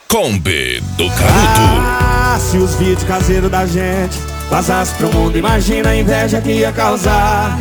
Kombi do Canudo. Se os vídeos caseiros da gente vazasse pro mundo, imagina a inveja que ia causar.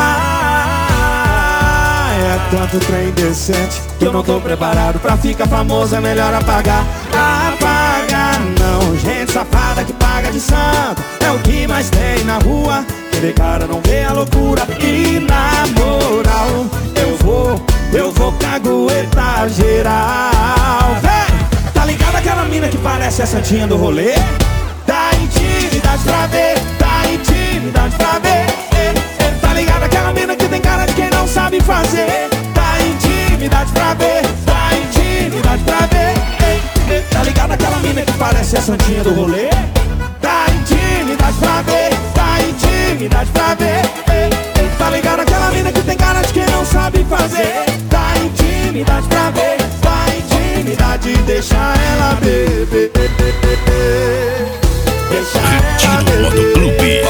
É tanto trem decente que eu não tô preparado pra ficar famoso, é melhor apagar. Apagar não, gente safada que paga de santo é o que mais tem na rua. Quem vê cara não vê a loucura. E na moral, eu vou caguetar geral. Vem! Tá ligado aquela mina que parece a santinha do rolê? Dá intimidade pra ver, dá intimidade pra ver. Tá ligado aquela mina que tem cara de quem não sabe fazer? Dá intimidade pra ver, dá intimidade pra ver. Tá ligado aquela mina que parece a santinha do rolê? Dá intimidade pra ver, dá intimidade pra ver. Tá ligado aquela mina que tem cara de quem não sabe fazer? Dá intimidade pra ver, dá intimidade, deixa ela beber. Deixa ela Retiro Motoclube.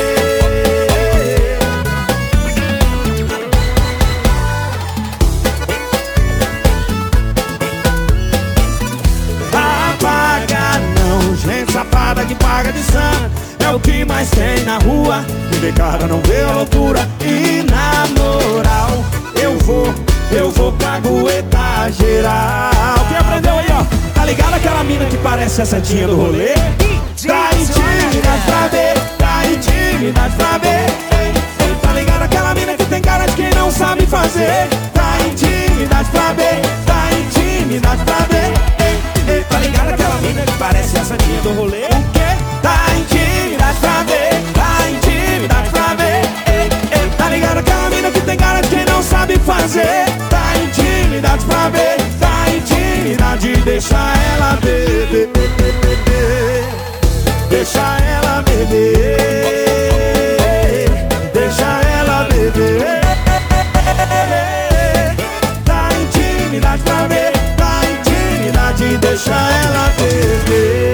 Apaga não, gente safada que paga de santo é o que mais tem na rua. Quem vê cara não vê a loucura. E na moral, eu vou caguetar geral. Quem aprendeu aí, ó? Tá ligado aquela mina que parece a santinha do rolê? Dá intimidade pra ver, dá intimidade pra ver. Tá ligado aquela mina que tem cara de quem não sabe fazer? Dá intimidade pra ver, dá intimidade pra ver. Tá ligado aquela mina que parece a santinha do rolê? O quê? Dá intimidade pra ver, dá intimidade pra ver. Tá ligado aquela mina que tem cara de quem não sabe fazer? Dá intimidade pra ver, dá intimidade, deixa ela beber. Deixa ela beber, deixa ela beber. Dá intimidade pra ver, dá intimidade, deixa ela beber.